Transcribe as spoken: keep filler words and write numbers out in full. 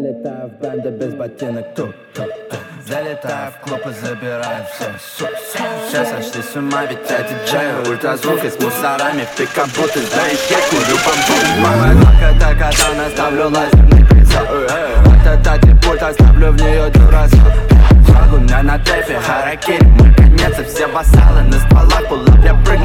Залетаю в бенды без ботинок тут. Залетаю в клуб и забираю все. Все сошли с ума, ведь я диджей. Ультразвук и с мусорами в пикабуты. Знаешь, я курю бамбук. Мама так это катана, ставлю лазерный прицел. Вот это пульт, оставлю в нее дюрасел. Флаг у меня на тэпе, харакири, мой конец и все вассалы. На стволах пулап, я прыгну.